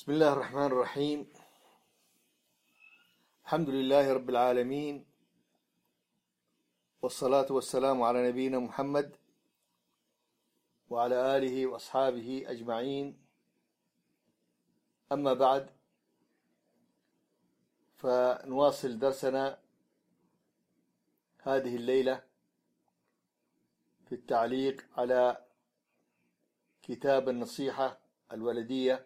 بسم الله الرحمن الرحيم. الحمد لله رب العالمين، والصلاة والسلام على نبينا محمد وعلى آله وأصحابه أجمعين. أما بعد، فنواصل درسنا هذه الليلة في التعليق على كتاب النصيحة الولدية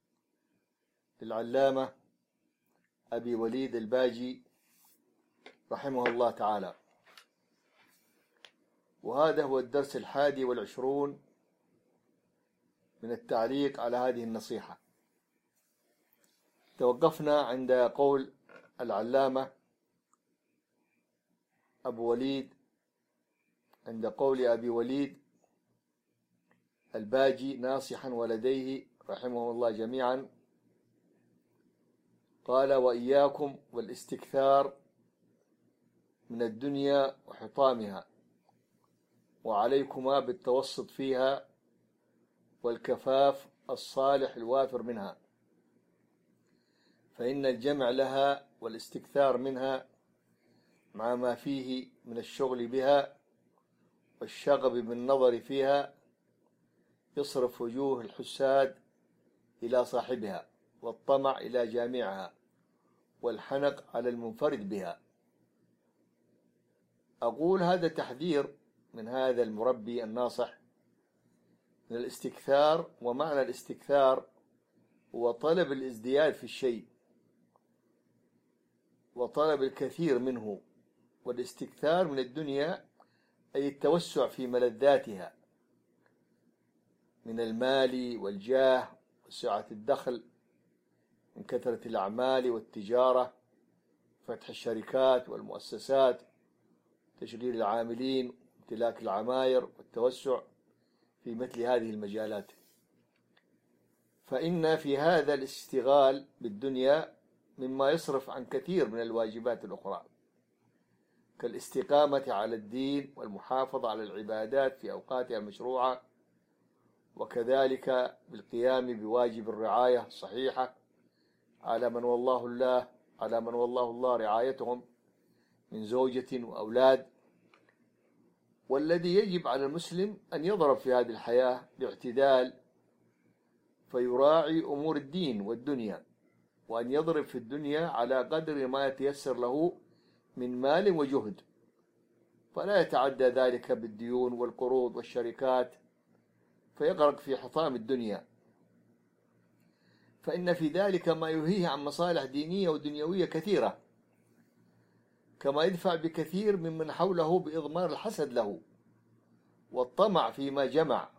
للعلامة أبي وليد الباجي رحمه الله تعالى، وهذا هو الدرس 21 من التعليق على هذه النصيحة. توقفنا عند قول العلامة أبو وليد، عند قول أبي وليد الباجي ناصحا ولديه رحمه الله جميعا، قال: وإياكم والاستكثار من الدنيا وحطامها، وعليكما بالتوسط فيها والكفاف الصالح الوافر منها، فإن الجمع لها والاستكثار منها مع ما فيه من الشغل بها والشغب بالنظر فيها يصرف وجوه الحساد إلى صاحبها، والطمع إلى جامعها، والحنق على المنفرد بها. أقول هذا تحذير من هذا المربي الناصح من الاستكثار، ومعنى الاستكثار هو طلب الازدياد في الشيء وطلب الكثير منه، والاستكثار من الدنيا أي التوسع في ملذاتها من المال والجاه وسعة الدخل، من كثرة الأعمال والتجارة، فتح الشركات والمؤسسات، تشغيل العاملين، امتلاك العماير، والتوسع في مثل هذه المجالات. فإن في هذا الاشتغال بالدنيا مما يصرف عن كثير من الواجبات الأخرى، كالاستقامة على الدين والمحافظة على العبادات في أوقاتها المشروعة، وكذلك بالقيام بواجب الرعاية الصحيحة على من والله الله رعايتهم من زوجة وأولاد. والذي يجب على المسلم أن يضرب في هذه الحياة باعتدال، فيراعي أمور الدين والدنيا، وأن يضرب في الدنيا على قدر ما يتيسر له من مال وجهد، فلا يتعدى ذلك بالديون والقروض والشركات فيغرق في حطام الدنيا، فإن في ذلك ما يلهيه عن مصالح دينية ودنيوية كثيرة، كما يدفع بكثير ممن حوله بإضمار الحسد له والطمع فيما جمع،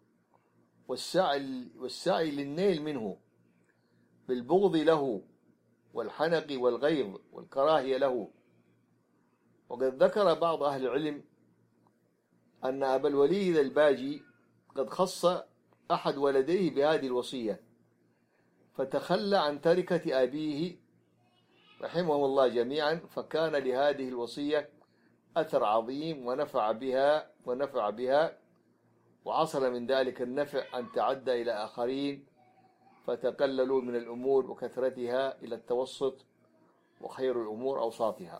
والسعي للنيل منه، بالبغض له والحنق والغيظ والكراهية له. وقد ذكر بعض أهل العلم أن أبا الوليد الباجي قد خص أحد ولديه بهذه الوصية، فتخلى عن تركة أبيه رحمه الله جميعا، فكان لهذه الوصية أثر عظيم ونفع بها، وحصل من ذلك النفع أن تعدى إلى آخرين فتقللوا من الأمور وكثرتها إلى التوسط، وخير الأمور أوساطها.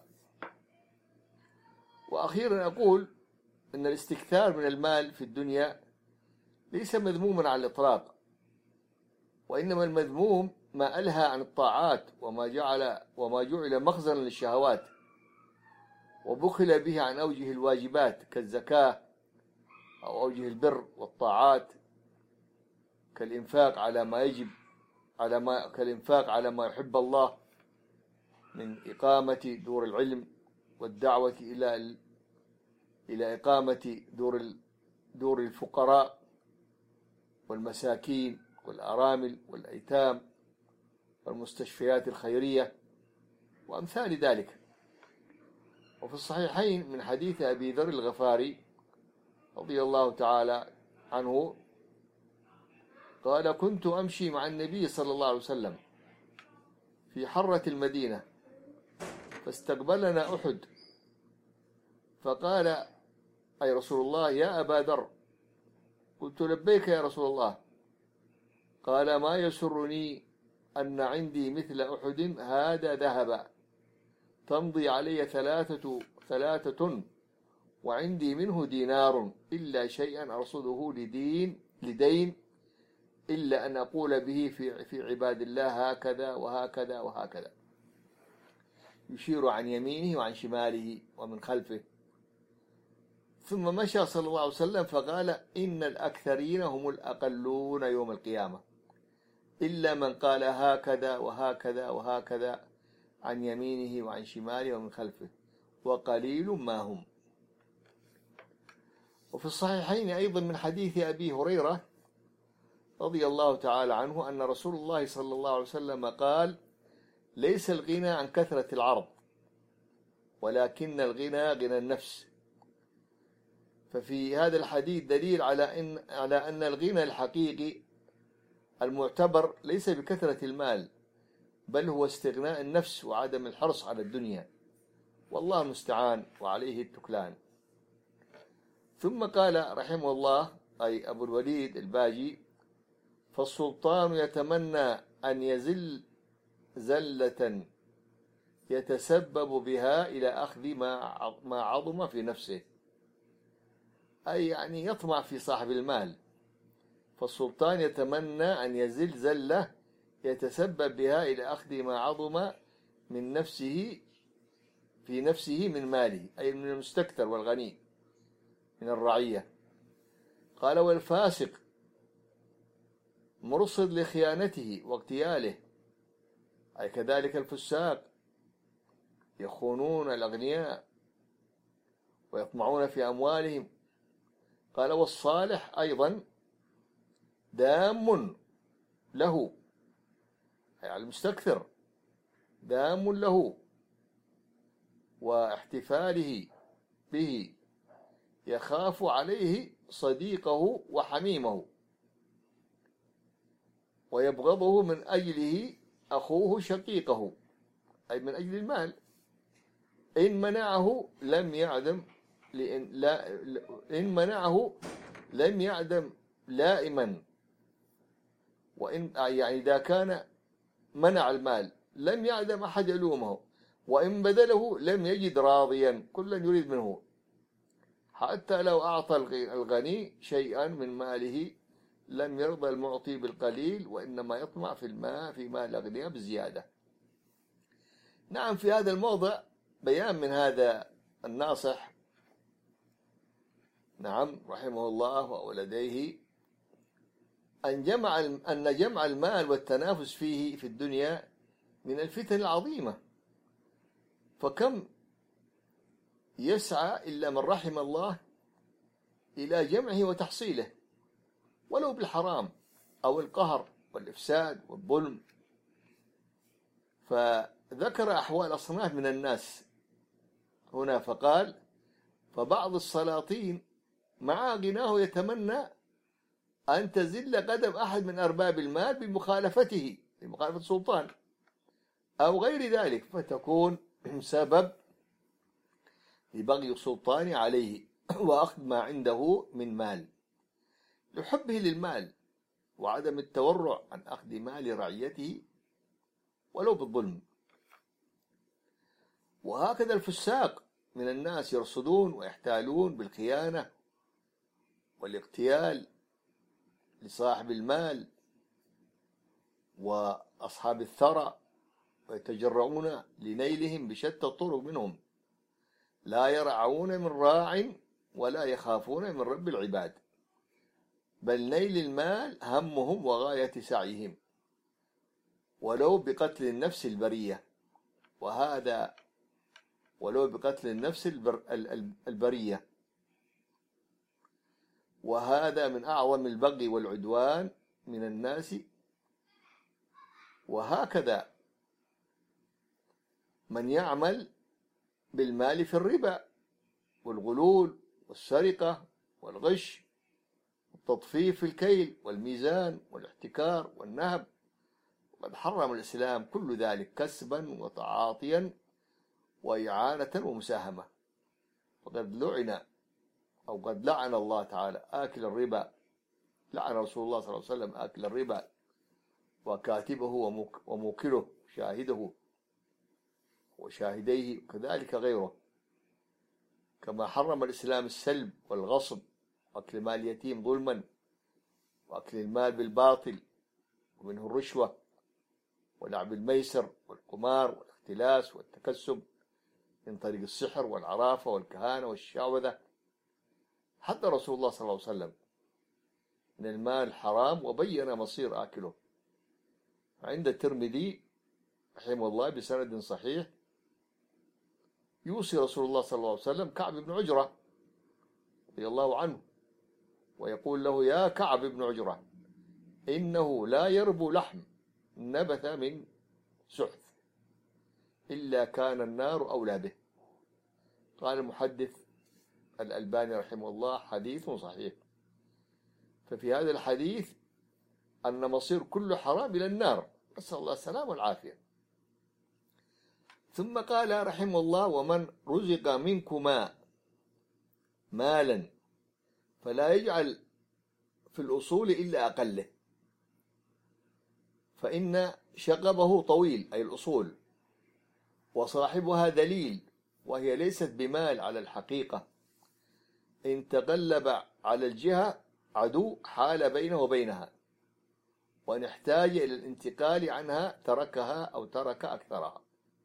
وأخيرا أقول أن الاستكثار من المال في الدنيا ليس مذموما على الإطلاق، وإنما المذموم ما ألهى عن الطاعات وما جعل مخزنا للشهوات، وبخل به عن أوجه الواجبات كالزكاة أو أوجه البر والطاعات، كالإنفاق على ما يجب كالإنفاق على ما يحب الله من إقامة دور العلم والدعوة إلى إقامة دور الفقراء والمساكين والأرامل والأيتام والمستشفيات الخيرية وأمثال ذلك. وفي الصحيحين من حديث أبي ذر الغفاري رضي الله تعالى عنه قال: كنت أمشي مع النبي صلى الله عليه وسلم في حرة المدينة، فاستقبلنا أحد، فقال: أي رسول الله يا أبا ذر؟ قلت: لبيك يا رسول الله. قال: ما يسرني أن عندي مثل أحد هذا ذهب تمضي علي ثلاثة وعندي منه دينار إلا شيئا أرصده لدين إلا أن أقول به في عباد الله هكذا وهكذا وهكذا، يشير عن يمينه وعن شماله ومن خلفه. ثم مشى صلى الله عليه وسلم فقال: إن الأكثرين هم الأقلون يوم القيامة إلا من قال هكذا وهكذا وهكذا عن يمينه وعن شماله ومن خلفه، وقليل ما هم. وفي الصحيحين أيضا من حديث أبي هريرة رضي الله تعالى عنه أن رسول الله صلى الله عليه وسلم قال: ليس الغنى عن كثرة العرض ولكن الغنى غنى النفس. ففي هذا الحديث دليل على أن الغنى الحقيقي المعتبر ليس بكثرة المال، بل هو استغناء النفس وعدم الحرص على الدنيا، والله المستعان وعليه التكلان. ثم قال رحمه الله، أي أبو الوليد الباجي: فالسلطان يتمنى أن يزل زلة يتسبب بها إلى أخذ ما عظم في نفسه، أي يعني يطمع في صاحب المال. فالسلطان يتمنى أن يزل زلة يتسبب بها إلى أخذ ما عظم من نفسه في نفسه من ماله، أي من المستكثر والغني من الرعية. قال: والفاسق مرصد لخيانته واغتياله، أي كذلك الفساق يخونون الأغنياء ويطمعون في أموالهم. قال: والصالح أيضا دام له، أي المستكثر دام له واحتفاله به، يخاف عليه صديقه وحميمه ويبغضه من أجله أخوه شقيقه، أي من أجل المال. إن منعه لم يعدم لائما، وإن يعني إذا كان منع المال لم يعدم أحد يلومه، وإن بذله لم يجد راضيا، كلا يريد منه، حتى لو أعطى الغني شيئا من ماله لم يرضى المعطي بالقليل، وإنما يطمع في مال الأغنياء بزيادة. نعم، في هذا الموضع بيان من هذا الناصح، نعم رحمه الله وولديه، أن جمع المال والتنافس فيه في الدنيا من الفتن العظيمة، فكم يسعى إلا من رحم الله إلى جمعه وتحصيله ولو بالحرام أو القهر والإفساد والظلم. فذكر أحوال أصناف من الناس هنا فقال: فبعض السلاطين مع غناه يتمنى أن تزل قدم أحد من أرباب المال بمخالفة السلطان أو غير ذلك، فتكون سبب لبغي السلطان عليه وأخذ ما عنده من مال لحبه للمال وعدم التورع عن أخذ مال رعيته ولو بالظلم. وهكذا الفساق من الناس يرصدون ويحتالون بالخيانة والاغتيال لصاحب المال وأصحاب الثرى، ويتجرؤون لنيلهم بشتى الطرق منهم، لا يرعون من راع ولا يخافون من رب العباد، بل نيل المال همهم وغاية سعيهم ولو بقتل النفس البرية، البرية، وهذا من أعظم البغي والعدوان من الناس. وهكذا من يعمل بالمال في الربا والغلول والسرقة والغش والتطفيف في الكيل والميزان والاحتكار والنهب، وقد حرم الإسلام كل ذلك كسبا وتعاطيا وإعانة ومساهمة. قد لعن الله تعالى آكل الربا، لعن رسول الله صلى الله عليه وسلم آكل الربا وكاتبه وموكله شاهده وشاهديه كذلك غيره. كما حرم الإسلام السلب والغصب وأكل مال اليتيم ظلما وأكل المال بالباطل ومنه الرشوة ولعب الميسر والقمار والاختلاس والتكسب من طريق السحر والعرافة والكهانة والشعوذة. حذر رسول الله صلى الله عليه وسلم من المال حرام وبين مصير آكله. عند الترمذي رحمه الله بسند صحيح يوصي رسول الله صلى الله عليه وسلم كعب بن عجرة رضي الله عنه ويقول له: يا كعب بن عجرة، إنه لا يربو لحم نبث من سحت إلا كان النار أولى به. قال المحدث الألباني رحمه الله: حديث صحيح. ففي هذا الحديث أن مصير كل حرام إلى النار، نسأل الله السلامة والعافية. ثم قال رحمه الله: ومن رزق منكما مالا فلا يجعل في الأصول إلا أقله، فإن شغبه طويل، أي الأصول، وصاحبها دليل، وهي ليست بمال على الحقيقة. إن تغلب على الجهة عدو حال بينه وبينها، وإن احتاج إلى الانتقال عنها تركها أو ترك أكثرها.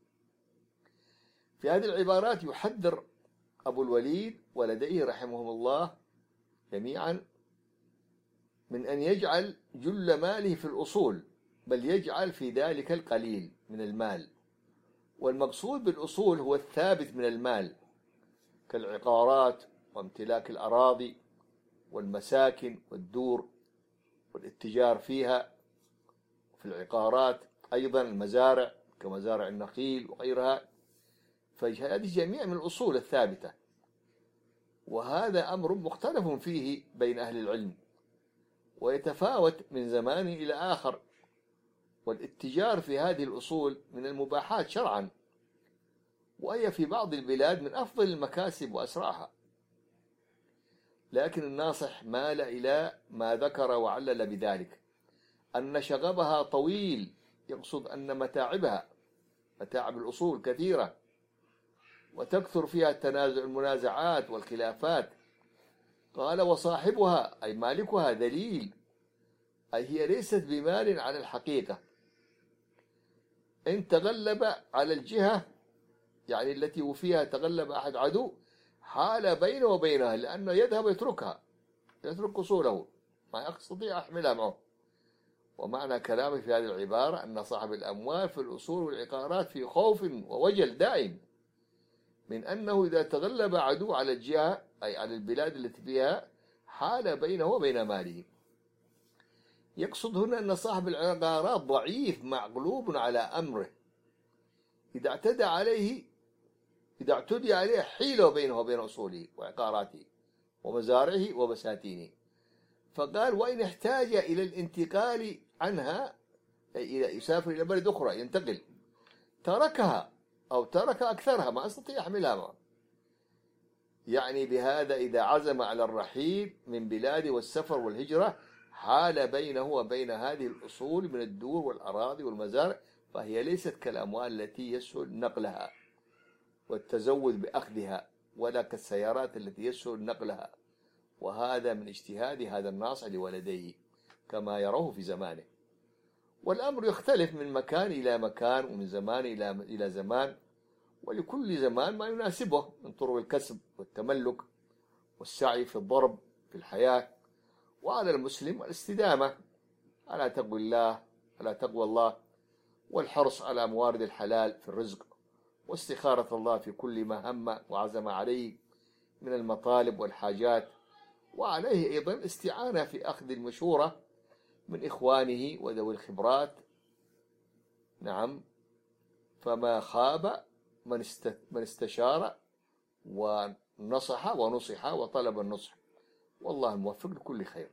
في هذه العبارات يحذر أبو الوليد ولديه رحمهم الله جميعا من أن يجعل جل ماله في الأصول، بل يجعل في ذلك القليل من المال. والمقصود بالأصول هو الثابت من المال كالعقارات وامتلاك الأراضي والمساكن والدور والاتجار فيها. في العقارات أيضا المزارع كمزارع النخيل وغيرها، فهذه جميع من الأصول الثابتة. وهذا أمر مختلف فيه بين أهل العلم ويتفاوت من زمان إلى آخر. والاتجار في هذه الأصول من المباحات شرعا، وهي في بعض البلاد من أفضل المكاسب وأسرعها. لكن الناصح مال إلى ما ذكر وعلل بذلك أن شغبها طويل، يقصد أن متاعب الأصول كثيرة وتكثر فيها المنازعات والخلافات. قال: وصاحبها أي مالكها دليل، أي هي ليست بمال على الحقيقة. إن تغلب على الجهة، يعني التي وفيها تغلب أحد عدو، حال بينه وبينها، لأنه يذهب يتركها، يترك أصوله، ما يستطيع يحملها معه. ومعنى كلامي في هذه العبارة أن صاحب الأموال في الأصول والعقارات في خوف ووجل دائم من أنه إذا تغلب عدو على الجهة، أي على البلاد التي فيها، حال بينه وبين ماله. يقصد هنا أن صاحب العقارات ضعيف مغلوب على أمره، إذا اعتدي عليه حيله بينه وبين أصوله وعقاراته ومزارعه وبساتينه. فقال: وإن احتاج إلى الانتقال عنها، أي إذا يسافر إلى بلد أخرى ينتقل، تركها أو ترك أكثرها، ما يستطيع يحملها معه. يعني بهذا إذا عزم على الرحيل من بلاده والسفر والهجرة، حال بينه وبين هذه الأصول من الدور والأراضي والمزارع، فهي ليست كالأموال التي يسهل نقلها والتزود بأخذها، ولا كالسيارات التي يسهل نقلها. وهذا من اجتهاد هذا الناصح لولديه كما يروه في زمانه. والأمر يختلف من مكان إلى مكان ومن زمان إلى زمان، ولكل زمان ما يناسبه من طرق الكسب والتملك والسعي في الضرب في الحياة. وعلى المسلم الاستدامة على تقوى الله والحرص على موارد الحلال في الرزق، واستخارة الله في كل ما هم وعزم عليه من المطالب والحاجات. وعليه أيضا الاستعانة في أخذ المشورة من إخوانه وذوي الخبرات. نعم، فما خاب من استشار ونصح وطلب النصح، والله الموفق لكل خير.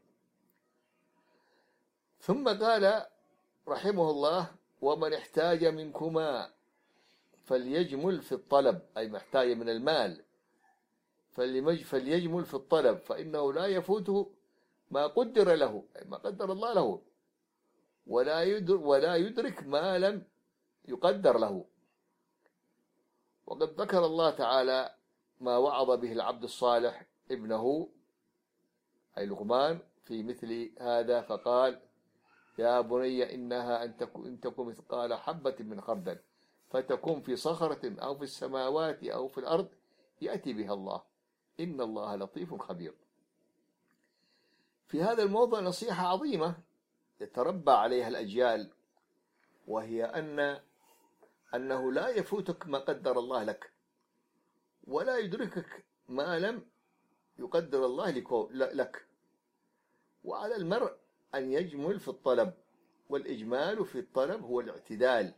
ثم قال رحمه الله: ومن احتاج منكما فليجمل في الطلب، أي محتاج من المال فليجمل في الطلب، فإنه لا يفوته ما قدر له، أي ما قدر الله له، ولا يدرك ما لم يقدر له. وقد ذكر الله تعالى ما وعظ به العبد الصالح ابنه أي لقمان في مثل هذا، فقال: يا بني إنها إن تكن مثقال حبة من خردل فتكون في صخرة أو في السماوات أو في الأرض يأتي بها الله إن الله لطيف خبير. في هذا الموضع نصيحة عظيمة يتربى عليها الأجيال، وهي أنه لا يفوتك ما قدر الله لك، ولا يدركك ما لم يقدر الله لك. وعلى المرء أن يجمل في الطلب، والإجمال في الطلب هو الاعتدال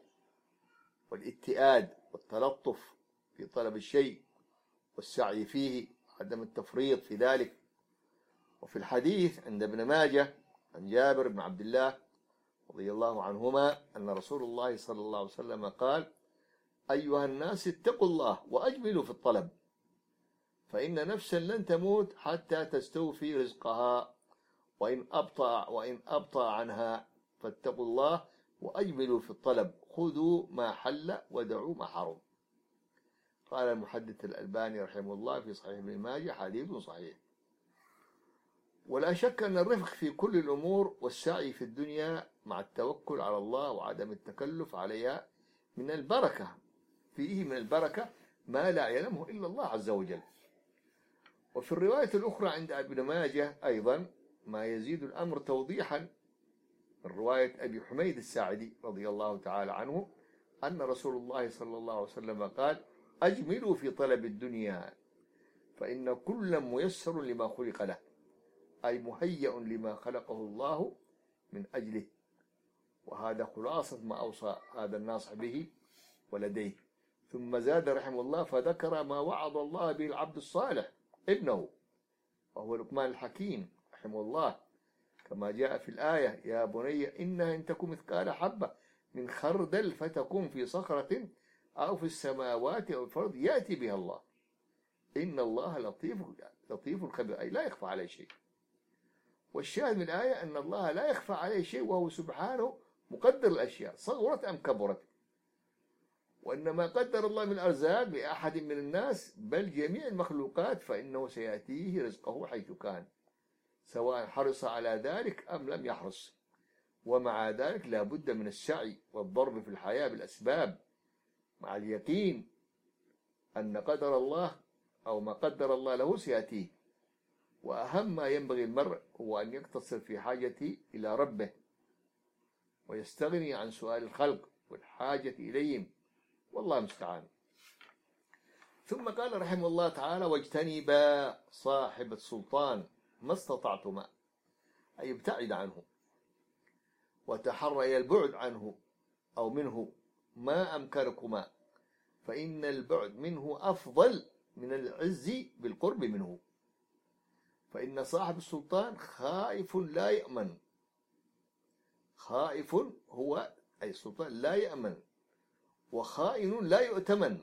والاتئاد والتلطف في طلب الشيء والسعي فيه، عدم التفريط في ذلك. وفي الحديث عند ابن ماجه عن جابر بن عبد الله رضي الله عنهما أن رسول الله صلى الله عليه وسلم قال: أيها الناس اتقوا الله وأجملوا في الطلب، فإن نفسا لن تموت حتى تستوفي رزقها، وإن أبطأ عنها، فاتقوا الله وأجملوا في الطلب، خذوا ما حل ودعوا ما حرم. قال المحدث الألباني رحمه الله في صحيح ابن ماجه: حديث صحيح. ولا شك أن الرفق في كل الأمور والسعي في الدنيا مع التوكل على الله وعدم التكلف عليها من البركة، فيه من البركة ما لا يعلمه إلا الله عز وجل. وفي الرواية الأخرى عند ابن ماجه أيضا ما يزيد الأمر توضيحا، من رواية أبي حميد الساعدي رضي الله تعالى عنه أن رسول الله صلى الله عليه وسلم قال: أجملوا في طلب الدنيا فإن كل ميسر لما خلق له، أي مهيأ لما خلقه الله من أجله. وهذا خلاصة ما أوصى هذا الناصح به ولديه. ثم زاد رحمه الله فذكر ما وعظ الله به العبد الصالح ابنه، وهو لقمان الحكيم رحمه الله، كما جاء في الآية: يا بني إنها إن تكن مثقال حبة من خردل فتكون في صخرة أو في السماوات أو في الأرض يأتي بها الله إن الله لطيف خبير، أي لا يخفى عليه شيء. والشاهد من الآية أن الله لا يخفى عليه شيء، وهو سبحانه مقدر الأشياء صغرت أم كبرت. وأن ما قدر الله من الأرزاق لأحد من الناس بل جميع المخلوقات فإنه سيأتيه رزقه حيث كان، سواء حرص على ذلك أم لم يحرص. ومع ذلك لا بد من السعي والضرب في الحياة بالأسباب، مع اليقين أن قدر الله أو ما قدر الله له سيأتيه. وأهم ما ينبغي المرء هو أن يقتصر في حاجته إلى ربه، ويستغني عن سؤال الخلق والحاجة إليهم، والله المستعان. ثم قال رحمه الله تعالى: واجتنبا صاحب السلطان ما استطعتما، أي ابتعد عنه، وتحريا البعد عنه أو منه ما أمكنكما، فإن البعد منه أفضل من العز بالقرب منه. فإن صاحب السلطان خائف لا يأمن، خائف هو أي السلطان لا يأمن، وخائن لا يؤتمن،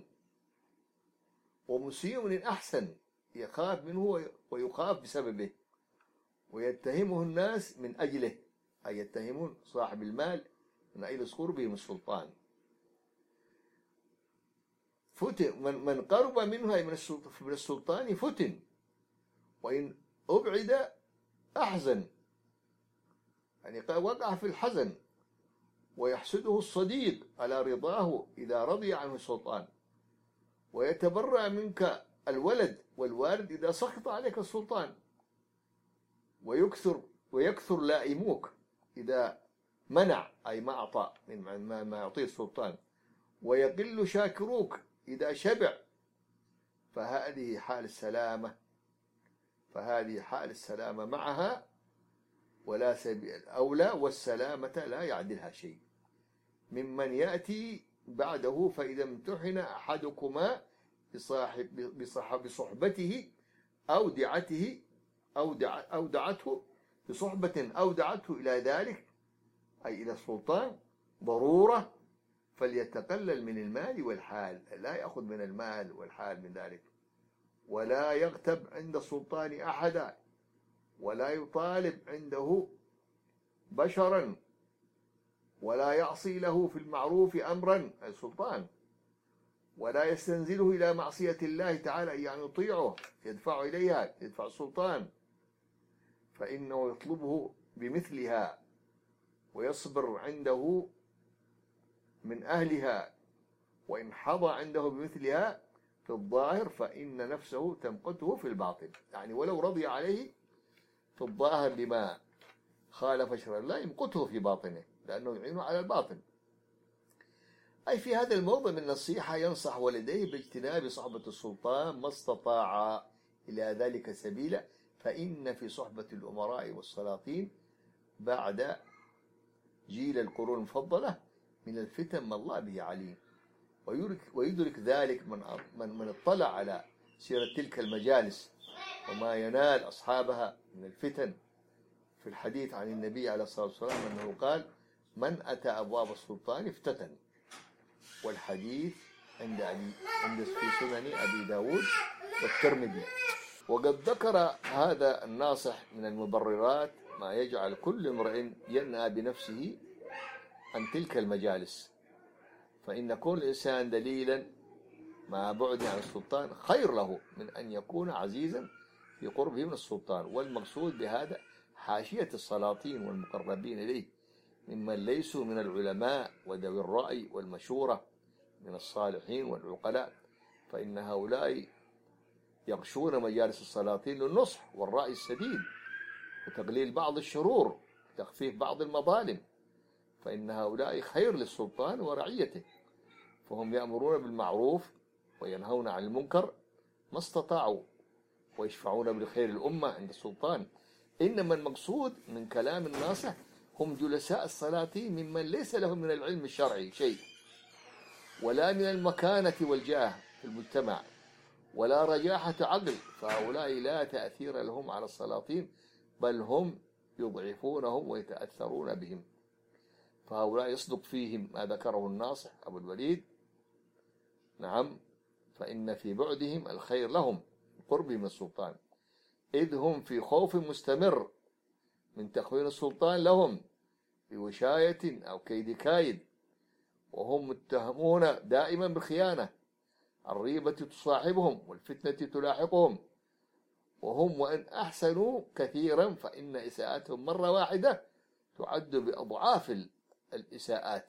ومسيء أحسن يخاف منه ويخاف بسببه، ويتهمه الناس من أجله، أي يتهمون صاحب المال من أجل قربه من السلطان. فتن من قرب منه أي من السلطان فتن، وإن أبعد أحزن، يعني وقع في الحزن. ويحسده الصديق على رضاه إذا رضي عنه السلطان، ويتبرأ منك الولد والوالد إذا سخط عليك السلطان، ويكثر لائموك إذا منع أي ما أعطى من ما يعطيه السلطان، ويقل شاكروك إذا شبع. فهذه حال السلامة معها، ولا سبيل أولى، والسلامة لا يعدلها شيء ممن يأتي بعده. فإذا امتحن أحدكما بصحبته أو دعته بصحبة أو دعته إلى ذلك، أي إلى السلطان ضرورة، فليتقلل من المال والحال، لا يأخذ من المال والحال من ذلك، ولا يغتب عند السلطان أحدا، ولا يطالب عنده بشرا ولا يعصي له في المعروف أمرا السلطان، ولا يستنزله إلى معصية الله تعالى، يعني يطيعه يدفع إليها، يدفع السلطان، فإنه يطلبه بمثلها ويصبر عنده من أهلها، وإن حظى عنده بمثلها في الظاهر فإن نفسه تمقته في الباطن، يعني ولو رضي عليه في الظاهر بما خالف شرع الله يمقته في باطنه، لأنه يعينه على الباطن. أي في هذا الموضع من النصيحة ينصح والديه باجتناب صحبة السلطان ما استطاع إلى ذلك سبيلا، فإن في صحبة الأمراء والسلاطين بعد جيل القرون المفضلة من الفتن ما الله به عليم، ويدرك ذلك من اطلع على سيرة تلك المجالس وما ينال أصحابها من الفتن. في الحديث عن النبي عليه الصلاة والسلام أنه قال: من أتى أبواب السلطان افتتن، والحديث عند في سنن أبي داود والترمذي. وقد ذكر هذا الناصح من المبررات ما يجعل كل امرئ ينأى بنفسه عن تلك المجالس، فإن كون الإنسان دليلا مع بعد عن السلطان خير له من أن يكون عزيزا في قربه من السلطان. والمقصود بهذا حاشية السلاطين والمقربين إليه ممن ليسوا من العلماء وذوي الرأي والمشورة من الصالحين والعقلاء، فإن هؤلاء يغشون مجالس السلاطين للنصح والرأي السديد وتقليل بعض الشرور وتخفيف بعض المظالم، فإن هؤلاء خير للسلطان ورعيته، فهم يأمرون بالمعروف وينهون عن المنكر ما استطاعوا، ويشفعون بالخير الأمة عند السلطان. إنما المقصود من كلام الناصح هم جلساء السلاطين ممن ليس لهم من العلم الشرعي شيء، ولا من المكانة والجاه في المجتمع، ولا رجاحة عقل، فهؤلاء لا تأثير لهم على السلاطين، بل هم يضعفونهم ويتأثرون بهم. فهؤلاء يصدق فيهم ما ذكره الناصح أبو الوليد، نعم، فإن في بعدهم الخير لهم قربهم من السلطان، إذ هم في خوف مستمر من تخوين السلطان لهم بوشاية أو كيد كايد، وهم متهمون دائما بالخيانة، الريبة تصاحبهم والفتنة تلاحقهم، وهم وإن أحسنوا كثيرا فإن إساءتهم مرة واحدة تعد بأضعاف الإساءات،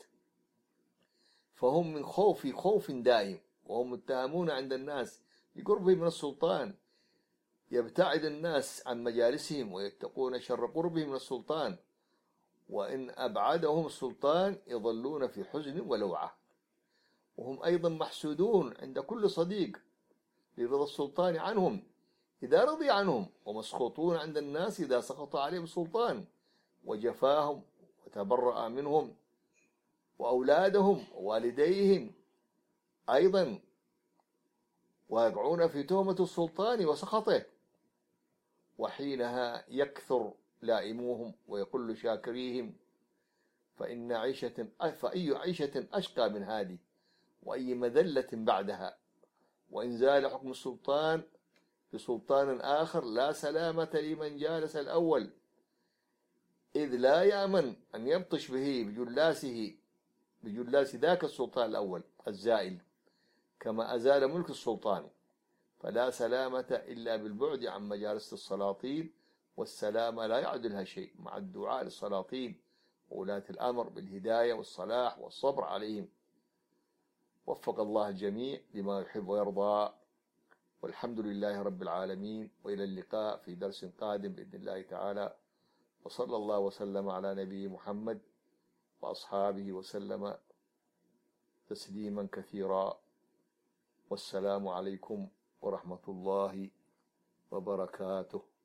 فهم من خوف دائم، وهم متهمون عند الناس بقربهم من السلطان، يبتعد الناس عن مجالسهم ويتقون شر قربهم من السلطان، وإن أبعدهم السلطان يظلون في حزن ولوعة، وهم أيضا محسودون عند كل صديق لرضا السلطان عنهم إذا رضي عنهم، ومسخوطون عند الناس إذا سقط عليهم السلطان وجفاهم وتبرأ منهم، وأولادهم ووالديهم أيضا واقعون في تهمة السلطان وسخطه، وحينها يكثر لائموهم ويقل شاكريهم، فأي عيشة أشقى من هذه، وأي مذلة بعدها، وإن زال حكم السلطان بسلطان آخر لا سلامة لمن جالس الأول، إذ لا يأمن أن يبطش به بجلاس ذاك السلطان الأول الزائل كما أزال ملك السلطان، فلا سلامة إلا بالبعد عن مجالس السلاطين، والسلامة لا يعدلها شيء، مع الدعاء للسلاطين وولاة الأمر بالهداية والصلاح والصبر عليهم. وفق الله الجميع لما يحب ويرضى، والحمد لله رب العالمين، وإلى اللقاء في درس قادم بإذن الله تعالى، وصلى الله وسلم على نبي محمد وأصحابه وسلم تسليما كثيرا، والسلام عليكم ورحمة الله وبركاته.